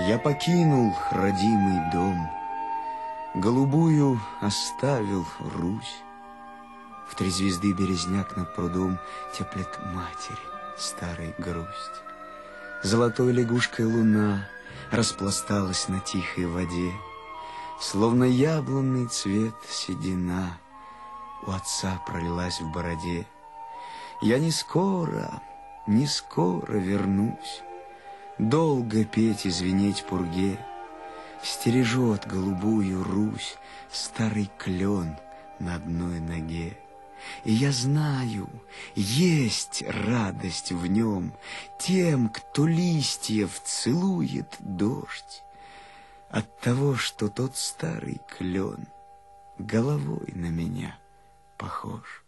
Я покинул родимый дом, голубую оставил Русь. В 3 звезды березняк над прудом теплит матери старой грусть. Золотой лягушкой луна распласталась на тихой воде, словно яблонный цвет седина у отца пролилась в бороде. Я не скоро вернусь, долго петь и звенеть пурге. Стережет голубую Русь старый клен на одной ноге. И я знаю, есть радость в нем тем, кто листьев целует дождь, от того, что тот старый клен головой на меня похож.